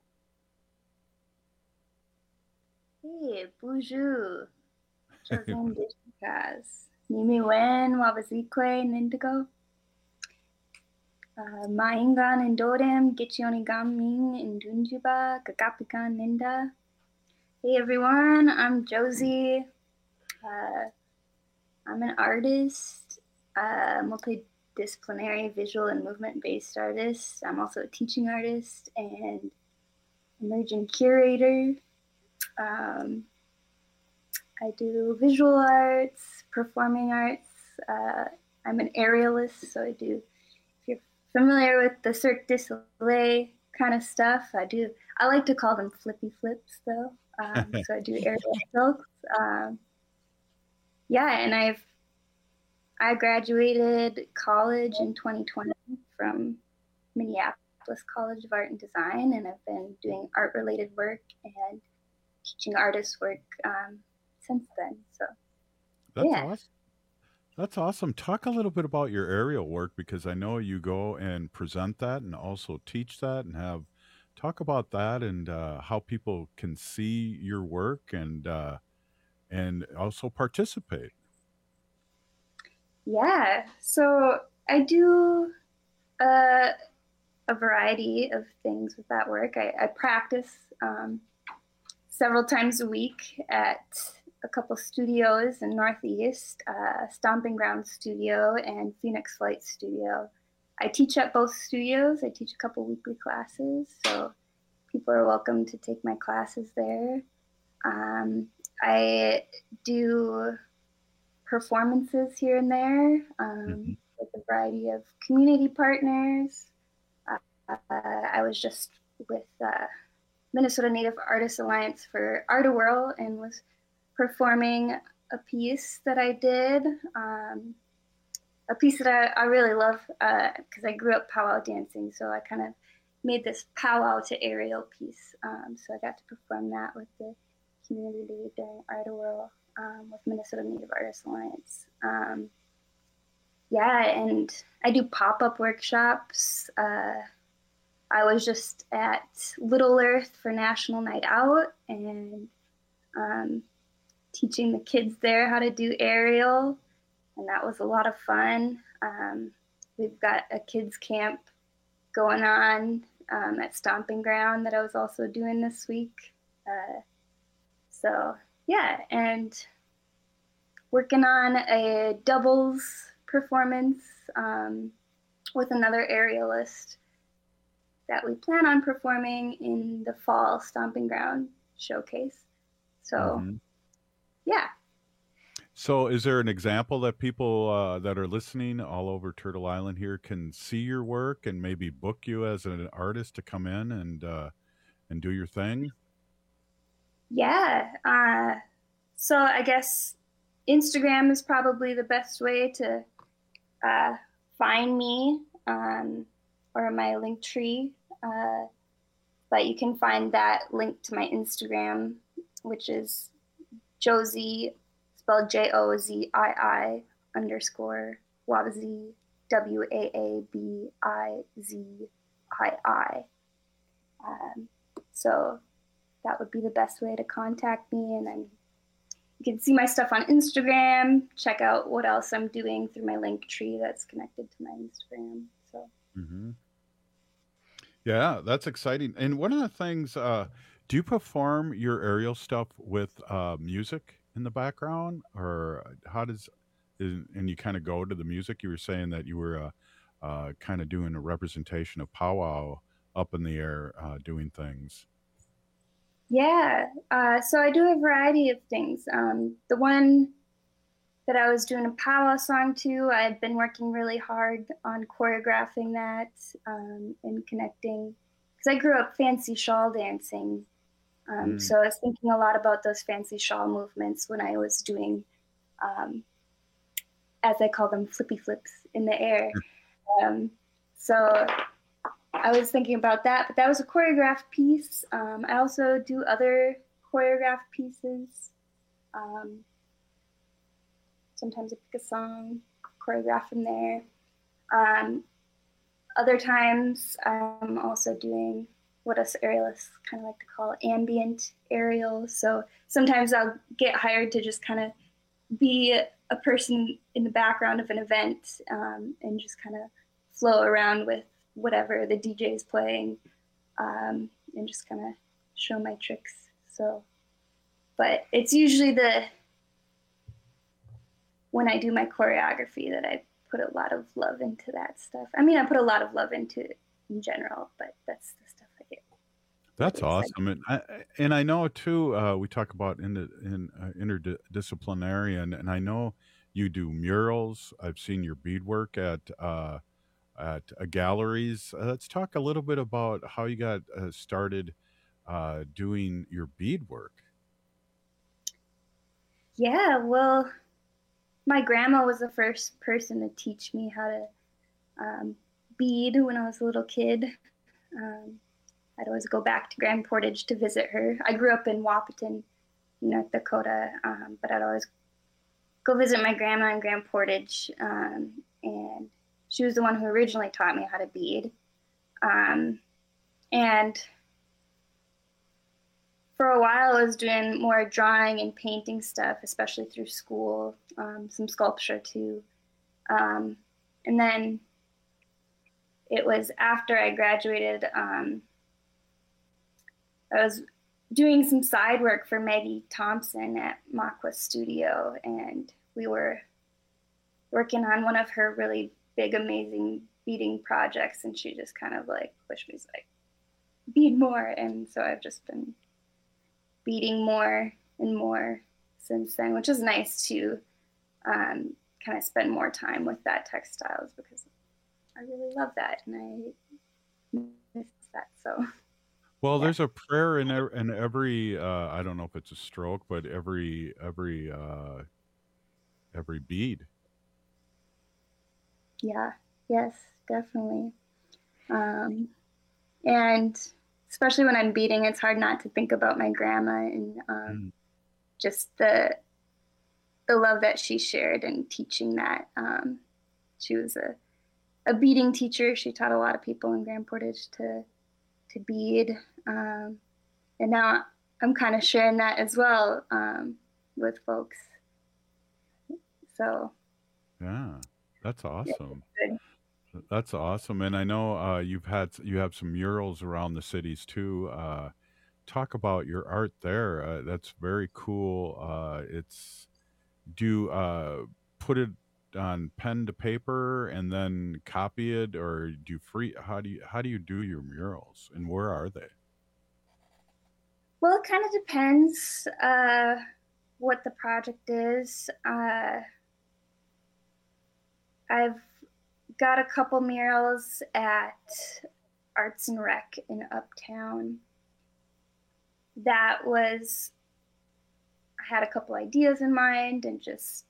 Hey, bonjour. Josine Dishikas. Nimi wen wabazikwe nindigo. Maingan indodem gichioni gaming indunjiba gagapikan ninda. Hey everyone, I'm Josie. Uh, I'm an artist, uh, multidisciplinary visual and movement-based artist. I'm also a teaching artist and emerging curator. Um, I do visual arts, performing arts. Uh, I'm an aerialist, so I do, if you're familiar with the Cirque du Soleil kind of stuff, I do, I like to call them flippy flips though. Um, so I do aerial silks. Um, yeah, and I've, I graduated college in twenty twenty from Minneapolis College of Art and Design, and I've been doing art-related work and teaching artist work um, since then. So, That's yeah. awesome. That's awesome. Talk a little bit about your aerial work, because I know you go and present that and also teach that, and have talk about that, and uh, how people can see your work and uh, and also participate. Yeah, so I do uh, a variety of things with that work. I, I practice um, several times a week at a couple studios in Northeast, uh, Stomping Ground Studio and Phoenix Flight Studio. I teach at both studios. I teach a couple weekly classes, so people are welcome to take my classes there. Um, I do performances here and there um, with a variety of community partners. Uh, I was just with uh, Minnesota Native Artists Alliance for Art-A-Whirl and was performing a piece that I did, um, a piece that I, I really love because uh, I grew up powwow dancing, so I kind of made this powwow to aerial piece. Um, so I got to perform that with the community during Art-A-Whirl um, with Minnesota Native Artists Alliance. Um, yeah, and I do pop-up workshops. Uh, I was just at Little Earth for National Night Out and um, teaching the kids there how to do aerial, and that was a lot of fun. Um, we've got a kids camp going on um, at Stomping Ground that I was also doing this week. Uh, so yeah, and working on a doubles performance um, with another aerialist that we plan on performing in the fall Stomping Ground showcase. So Mhm. yeah. So is there an example that people uh, that are listening all over Turtle Island here can see your work and maybe book you as an artist to come in and uh, and do your thing? Yeah. Uh, so I guess Instagram is probably the best way to uh, find me, um, or my link tree. Uh, but you can find that link to my Instagram, which is Josie, spelled J O Z I I underscore Wabzi, W A A B I Z I I. Um, so that would be the best way to contact me. And then you can see my stuff on Instagram, check out what else I'm doing through my link tree that's connected to my Instagram. So. Mm-hmm. Yeah, that's exciting. And one of the things, uh, do you perform your aerial stuff with uh, music in the background, or how does, is, and you kind of go to the music? You were saying that you were uh, uh, kind of doing a representation of powwow up in the air, uh, doing things. Yeah, uh, so I do a variety of things. Um, the one that I was doing a powwow song to, I had been working really hard on choreographing that um, and connecting, because I grew up fancy shawl dancing. Um, Mm. So I was thinking a lot about those fancy shawl movements when I was doing, um, as I call them, flippy flips in the air. Um, so I was thinking about that, but that was a choreographed piece. Um, I also do other choreographed pieces. Um, sometimes I pick a song, choreograph from there. Um, other times I'm also doing what us aerialists kind of like to call ambient aerial. So sometimes I'll get hired to just kind of be a person in the background of an event um, and just kind of flow around with whatever the D J is playing um, and just kind of show my tricks. So, but it's usually the, when I do my choreography that I put a lot of love into that stuff. I mean, I put a lot of love into it in general, but that's the stuff I get. That's awesome. And I, and I know too, uh, we talk about in the, in uh, interdisciplinary, and, and I know you do murals. I've seen your beadwork at, uh, at uh, galleries. Uh, let's talk a little bit about how you got uh, started uh, doing your beadwork. Yeah, well, my grandma was the first person to teach me how to um, bead when I was a little kid. Um, I'd always go back to Grand Portage to visit her. I grew up in Wahpeton, North Dakota, um, but I'd always go visit my grandma in Grand Portage, um, and she was the one who originally taught me how to bead. Um, and for a while, I was doing more drawing and painting stuff, especially through school, um, some sculpture too. Um, and then it was after I graduated, um, I was doing some side work for Maggie Thompson at Makwa Studio, and we were working on one of her really big, amazing beading projects, and she just kind of like pushed me, like, bead more. And so I've just been beading more and more since then, which is nice to um, kind of spend more time with that textiles, because I really love that and I miss that. So. Well, there's a prayer in ev- in every uh, I don't know if it's a stroke, but every every uh, every bead. Yeah, yes, definitely. Um, and especially when I'm beading, it's hard not to think about my grandma and um, just the the love that she shared in teaching that. Um, she was a, a beading teacher. She taught a lot of people in Grand Portage to to bead. Um, and now I'm kind of sharing that as well um, with folks. So. Yeah, that's awesome. Yeah, That's awesome. And I know uh, you've had you have some murals around the cities too. Uh, talk about your art there. Uh, that's very cool. Uh, it's do you uh, put it on pen to paper and then copy it, or do you free? How do you how do you do your murals, and where are they? Well, it kind of depends uh, what the project is. Uh, I've got a couple murals at Arts and Rec in Uptown. That was, I had a couple ideas in mind and just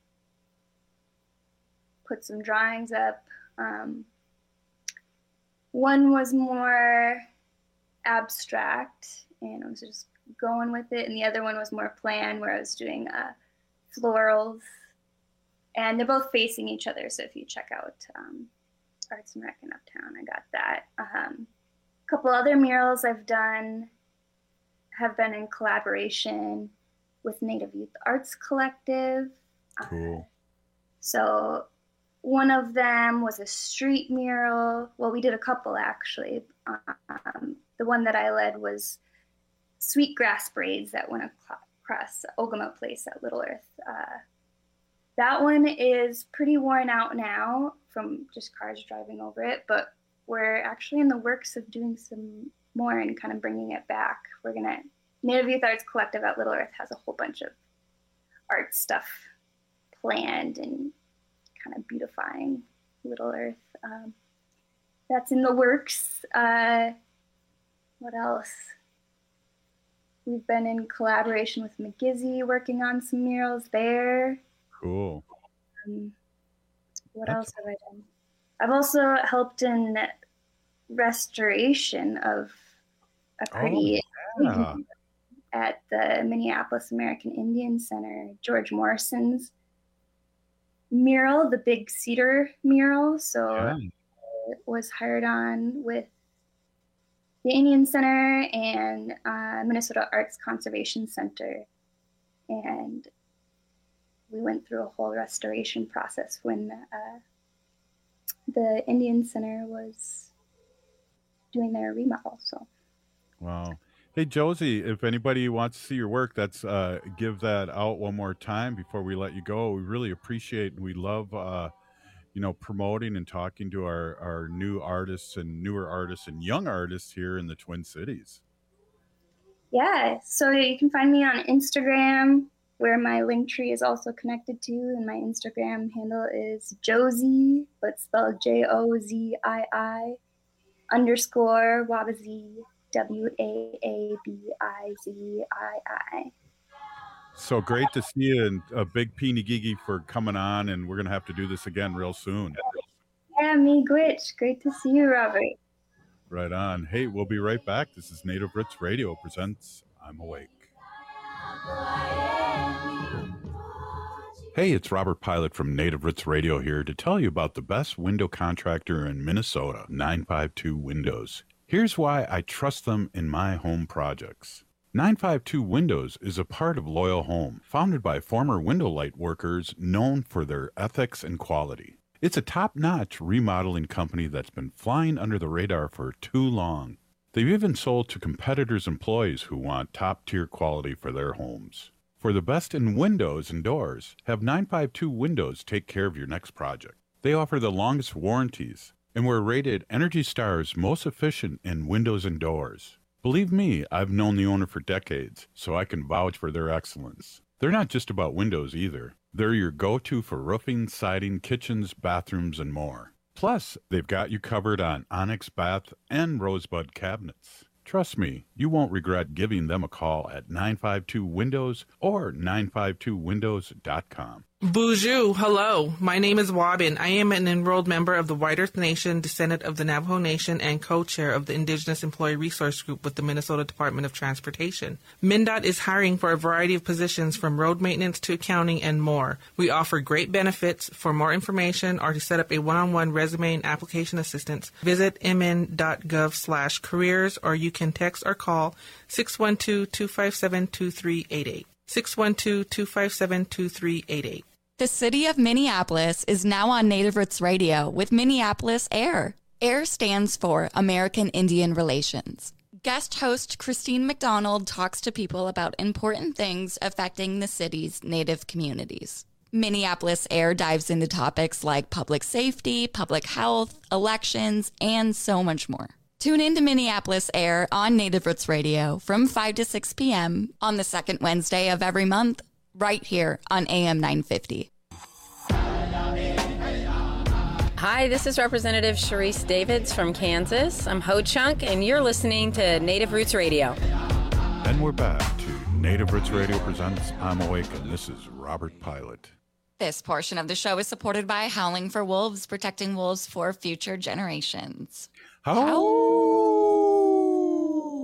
put some drawings up. Um, one was more abstract, and I was just going with it. And the other one was more planned, where I was doing uh, florals. And they're both facing each other. So if you check out um, Arts American Uptown, I got that. Um, a couple other murals I've done have been in collaboration with Native Youth Arts Collective. Cool. Uh, so one of them was a street mural. Well, we did a couple actually. Um, the one that I led was sweetgrass braids that went across Ogama Place at Little Earth. Uh, that one is pretty worn out now from just cars driving over it, but we're actually in the works of doing some more and kind of bringing it back. We're gonna, Native Youth Arts Collective at Little Earth has a whole bunch of art stuff planned and kind of beautifying Little Earth. Um, that's in the works. Uh, what else? We've been in collaboration with McGizzy, working on some murals there. Cool. Um, what That's... else have I done? I've also helped in restoration of a pretty oh, yeah. at the Minneapolis American Indian Center, George Morrison's mural, the Big Cedar mural. So yeah. I was hired on with the Indian Center and uh, Minnesota Arts Conservation Center. And we went through a whole restoration process when uh, the Indian Center was doing their remodel. So, wow. Hey, Josie, if anybody wants to see your work, that's uh, give that out one more time before we let you go. We really appreciate and we love, uh, you know, promoting and talking to our, our new artists and newer artists and young artists here in the Twin Cities. Yeah, so you can find me on Instagram, where my link tree is also connected to, and my Instagram handle is Josie, but spelled J O Z I I underscore Wabazi, W A A B I Z I I. So great to see you, and a big peeny gigi for coming on, and we're going to have to do this again real soon. Yeah, me Gwitch. Great to see you, Robert. Right on. Hey, we'll be right back. This is Native Roots Radio presents I'm Awake. Hey, it's Robert Pilot from Native Roots Radio here to tell you about the best window contractor in Minnesota, nine five two Windows. Here's why I trust them in my home projects. nine five two Windows is a part of Loyal Home, founded by former window light workers known for their ethics and quality. It's a top-notch remodeling company that's been flying under the radar for too long. They've even sold to competitors' employees who want top-tier quality for their homes. For the best in windows and doors, have nine five two Windows take care of your next project. They offer the longest warranties and were rated Energy Star's most efficient in windows and doors. Believe me, I've known the owner for decades, so I can vouch for their excellence. They're not just about windows either. They're your go-to for roofing, siding, kitchens, bathrooms, and more. Plus, they've got you covered on Onyx bath and Rosebud cabinets. Trust me, you won't regret giving them a call at nine five two Windows or nine five two windows dot com. Bonjour, hello. My name is Wabin. I am an enrolled member of the White Earth Nation, descendant of the Navajo Nation, and co-chair of the Indigenous Employee Resource Group with the Minnesota Department of Transportation. MnDOT is hiring for a variety of positions from road maintenance to accounting and more. We offer great benefits. For more information or to set up a one-on-one resume and application assistance, visit mn.gov slash careers, or you can text or call six one two, two five seven, two three eight eight. six one two, two five seven, two three eight eight. The city of Minneapolis is now on Native Roots Radio with Minneapolis AIR. AIR stands for American Indian Relations. Guest host Christine McDonald talks to people about important things affecting the city's Native communities. Minneapolis AIR dives into topics like public safety, public health, elections, and so much more. Tune in to Minneapolis AIR on Native Roots Radio from five to six p.m. on the second Wednesday of every month, right here on A M nine fifty. Hi, this is Representative Sharice Davids from Kansas. I'm Ho Chunk, and you're listening to Native Roots Radio. And we're back to Native Roots Radio presents I'm Awake, and this is Robert Pilot. This portion of the show is supported by Howling for Wolves, protecting wolves for future generations. How?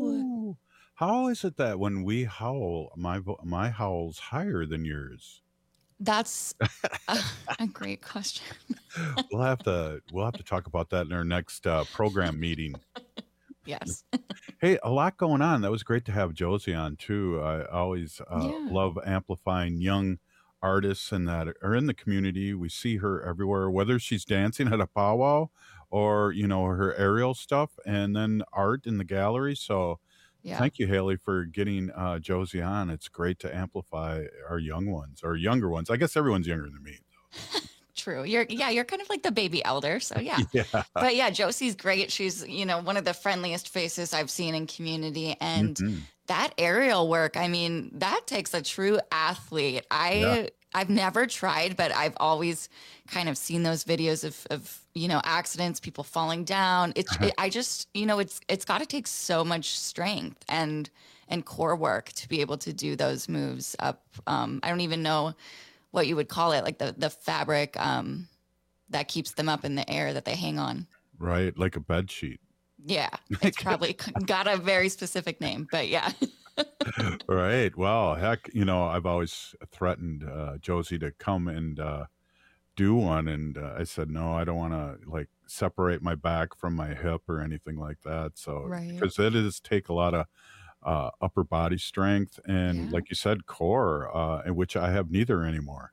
How is it that when we howl, my vo- my howl's higher than yours? That's a, a great question. We'll have to we'll have to talk about that in our next uh, program meeting. Yes. Hey, a lot going on. That was great to have Josie on too. I always uh, Yeah. love amplifying young artists and that are in the community. We see her everywhere, whether she's dancing at a powwow or you know her aerial stuff, and then art in the gallery. So, Yeah. thank you, Haley, for getting uh, Josie on. It's great to amplify our young ones or younger ones. I guess everyone's younger than me. True. You're yeah, you're kind of like the baby elder. So yeah. Yeah. But yeah, Josie's great. She's, you know, one of the friendliest faces I've seen in community. And Mhm. that aerial work, I mean, that takes a true athlete. I Yeah. I've never tried, but I've always kind of seen those videos of of, you know, accidents, people falling down. It's Uh-huh. it, I just, you know, it's it's got to take so much strength and and core work to be able to do those moves up. Um, I don't even know what you would call it, like the the fabric um, that keeps them up in the air that they hang on. Right, like a bed sheet. Yeah, it's probably got a very specific name, but yeah. Right. Well, heck, you know, I've always threatened uh, Josie to come and uh, do one, and uh, I said no. I don't want to like separate my back from my hip or anything like that. So, Right. because it is take a lot of uh, upper body strength and, Yeah. like you said, core, uh, in which I have neither anymore.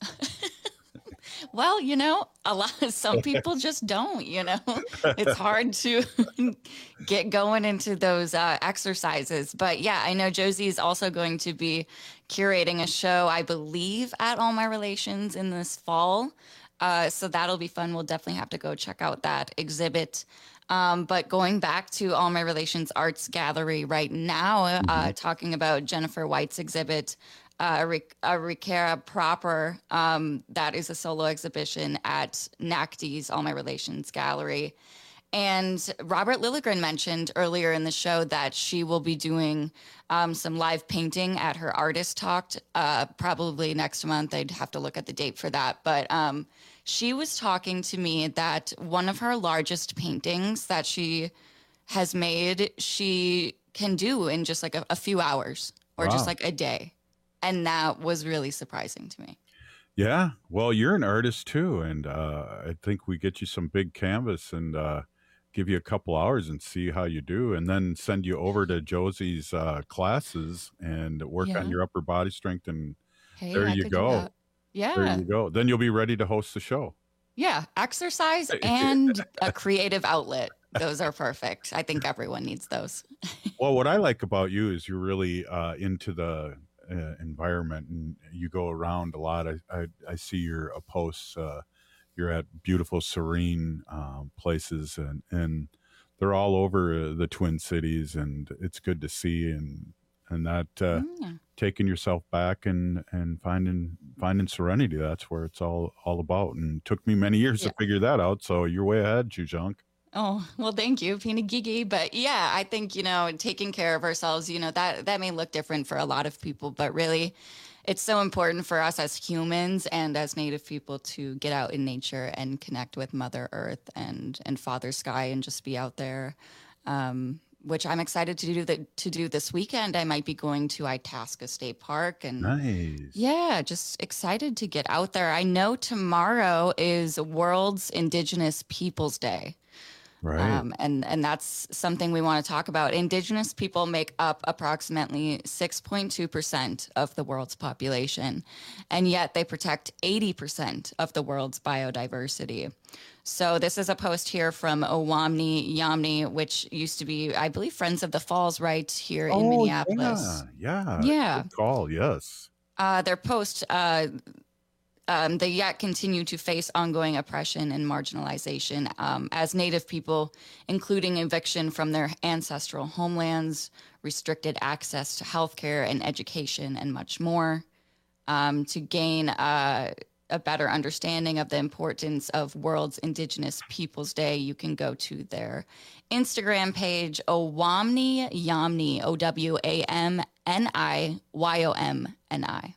Well, you know, a lot some people just don't, you know. It's hard to get going into those uh, exercises. But yeah, I know Josie is also going to be curating a show, I believe, at All My Relations in this fall. Uh, so that'll be fun. We'll definitely have to go check out that exhibit. Um, but going back to All My Relations Arts Gallery right now, uh, talking about Jennifer White's exhibit, uh, Ric- uh, Ricara Proper, um, that is a solo exhibition at N A C D's All My Relations Gallery. And Robert Lilligren mentioned earlier in the show that she will be doing um, some live painting at her Artist Talk, uh, probably next month. I'd have to look at the date for that. But um, she was talking to me that one of her largest paintings that she has made, she can do in just like a, a few hours or just Wow. like a day. And that was really surprising to me. Yeah. Well, you're an artist too, and uh, I think we get you some big canvas and uh, give you a couple hours and see how you do, and then send you over to Josie's uh, classes and work Yeah. on your upper body strength. And Hey, there I you could do go. that. Yeah. There you go. Then you'll be ready to host the show. Yeah, exercise and a creative outlet. Those are perfect. I think everyone needs those. Well, what I like about you is you're really uh, into the uh, environment, and you go around a lot. I I, I see your uh, posts. Uh, you're at beautiful, serene um, places, and and they're all over uh, the Twin Cities, and it's good to see. And and that uh, Mm. taking yourself back and and finding finding serenity. That's where it's all all about. And it took me many years Yeah. to figure that out. So you're way ahead, Jujunk. Oh, well, thank you, Pina Gigi. But yeah, I think, you know, taking care of ourselves, you know, that that may look different for a lot of people, but really it's so important for us as humans and as Native people to get out in nature and connect with Mother Earth and and Father Sky and just be out there. Um, which I'm excited to do the, to do this weekend. I might be going to Itasca State Park and Nice. yeah, just excited to get out there. I know tomorrow is World's Indigenous Peoples Day. Right. Um, and, and that's something we want to talk about. Indigenous people make up approximately six point two percent of the world's population, and yet they protect eighty percent of the world's biodiversity. So this is a post here from Owamni Yamni, which used to be, I believe, Friends of the Falls right here in Minneapolis. Yeah. Yeah. Yeah. Good call. Yes. Uh, their post, uh, um, they yet continue to face ongoing oppression and marginalization um, as Native people, including eviction from their ancestral homelands, restricted access to healthcare and education, and much more. Um, to gain uh, a better understanding of the importance of World's Indigenous Peoples Day, you can go to their Instagram page, Owamni Yamni, O W A M N I Y O M N I.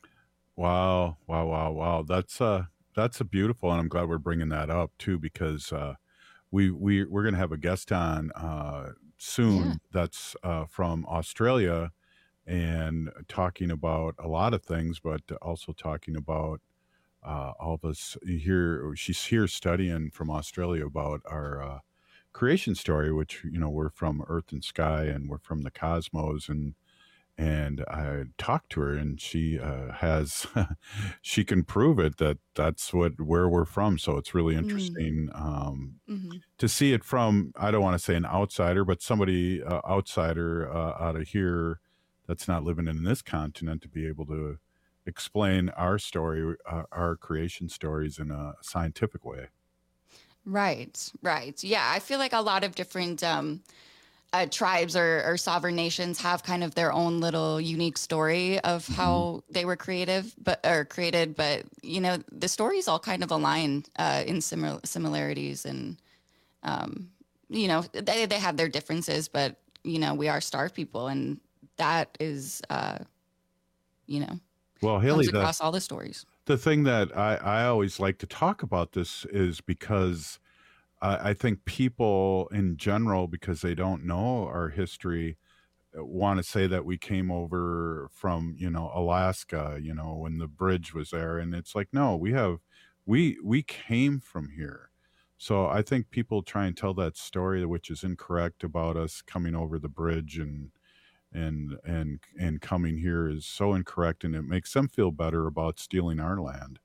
Wow, wow, wow, wow. That's uh that's a beautiful, and I'm glad we're bringing that up too, because uh we we we're gonna have a guest on uh soon Yeah. that's uh, from Australia and talking about a lot of things, but also talking about uh, all of us here. She's here studying from Australia about our uh, creation story, which, you know, we're from Earth and Sky and we're from the cosmos. And and I talked to her, and she uh, has she can prove it that that's what where we're from. So it's really interesting um, Mhm. to see it from, I don't want to say an outsider, but somebody uh, outsider uh, out of here that's not living in this continent, to be able to explain our story, uh, our creation stories in a scientific way. Right, right. Yeah, I feel like a lot of different um, uh, tribes or, or sovereign nations have kind of their own little unique story of how they were creative, but or created. But you know, the stories all kind of align uh, in similar similarities, and um, you know, they they have their differences, but you know, we are star people, and that is, uh, you know, Well, Haley, comes the, across all the stories. the thing that I, I always like to talk about this is because I, I think people in general, because they don't know our history, want to say that we came over from, you know, Alaska, you know, when the bridge was there. And it's like, no, we have, we, we came from here. So I think people try and tell that story, which is incorrect, about us coming over the bridge and, and, and, and coming here, is so incorrect. And it makes them feel better about stealing our land.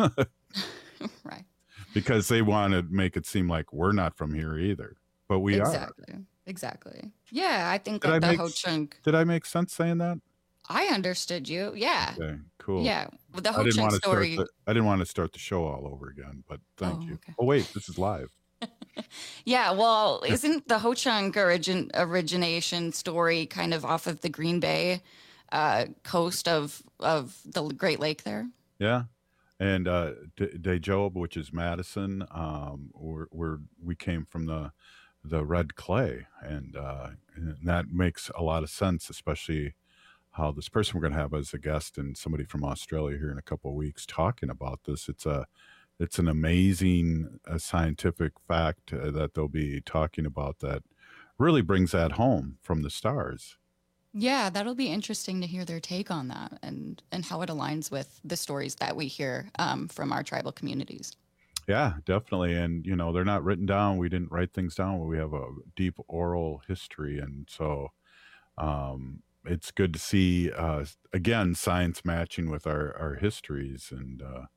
Right. Because they want to make it seem like we're not from here either, but we are. Exactly. Exactly. Yeah, I think Did I like the make, Ho Chunk. did I make sense saying that? I understood you. Yeah. Okay, cool. Yeah. With the I Ho didn't Chunk want to story. start the, I didn't want to start the show all over again, but thank Oh, you. okay. Oh wait, this is live. Yeah, well, isn't the Ho Chunk origin origination story kind of off of the Green Bay uh, coast of of the Great Lake there? Yeah, and uh, D- Dejob, which is Madison, um, we're, we're we came from the the red clay, and, uh, and that makes a lot of sense, especially how this person we're going to have as a guest and somebody from Australia here in a couple of weeks talking about this. It's a it's an amazing uh, scientific fact uh, that they'll be talking about that really brings that home from the stars. Yeah, that'll be interesting to hear their take on that, and and how it aligns with the stories that we hear um, from our tribal communities. Yeah, definitely. And, you know, they're not written down. We didn't write things down. We have a deep oral history. And so um, it's good to see, uh, again, science matching with our, our histories. And uh,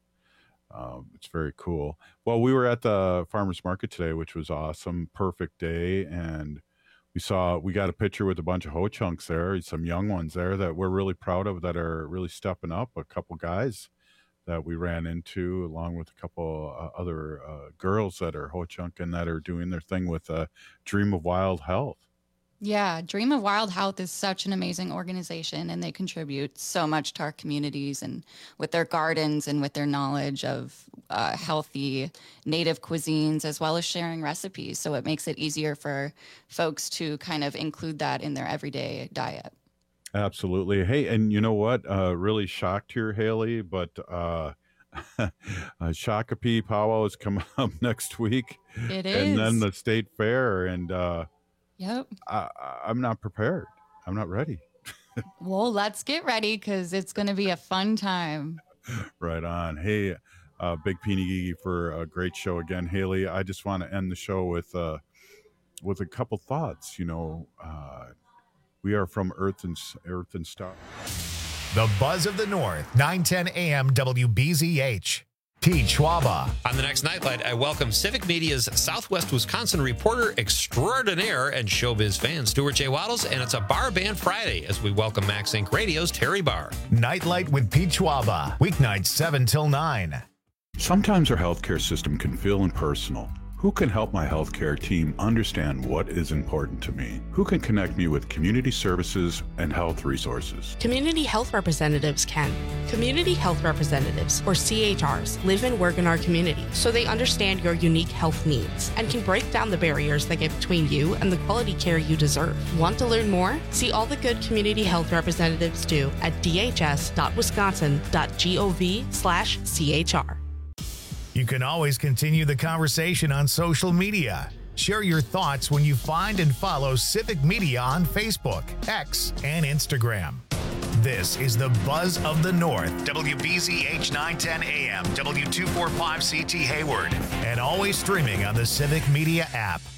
uh, it's very cool. Well, we were at the farmer's market today, which was awesome. Perfect day. And we saw, we got a picture with a bunch of Ho Chunks there, some young ones there that we're really proud of, that are really stepping up. A couple guys that we ran into, along with a couple uh, other uh, girls that are Ho Chunk and that are doing their thing with uh, Dream of Wild Health. Yeah, Dream of Wild Health is such an amazing organization, and they contribute so much to our communities, and with their gardens and with their knowledge of uh, healthy native cuisines, as well as sharing recipes. So it makes it easier for folks to kind of include that in their everyday diet. Absolutely. Hey, and you know what? Uh, really shocked here, Haley, but uh, uh, Shakopee Powwow is coming up next week. It And then is. the state fair. And uh, Yep. I, I'm not prepared. I'm not ready. Well, let's get ready, because it's going to be a fun time. Right on. Hey, uh, Big Peony Gigi for a great show again, Haley. I just want to end the show with uh, with a couple thoughts. You know, uh, we are from Earth and Earth and Star. The Buzz of the North, nine ten A M W B Z H. Pete Schwaba. On the next Nightlight, I welcome Civic Media's Southwest Wisconsin reporter extraordinaire and showbiz fan, Stuart J. Waddles, and it's a Bar Band Friday as we welcome Max Incorporated. Radio's Terry Barr. Nightlight with Pete Schwaba. Weeknights seven till nine. Sometimes our healthcare system can feel impersonal. Who can help my healthcare team understand what is important to me? Who can connect me with community services and health resources? Community health representatives can. Community health representatives, or C H Rs, live and work in our community, so they understand your unique health needs and can break down the barriers that get between you and the quality care you deserve. Want to learn more? See all the good community health representatives do at d h s dot wisconsin dot gov slash c h r. You can always continue the conversation on social media. Share your thoughts when you find and follow Civic Media on Facebook, X, and Instagram. This is the Buzz of the North, W B Z H nine ten A M, W two forty-five C T Hayward, and always streaming on the Civic Media app.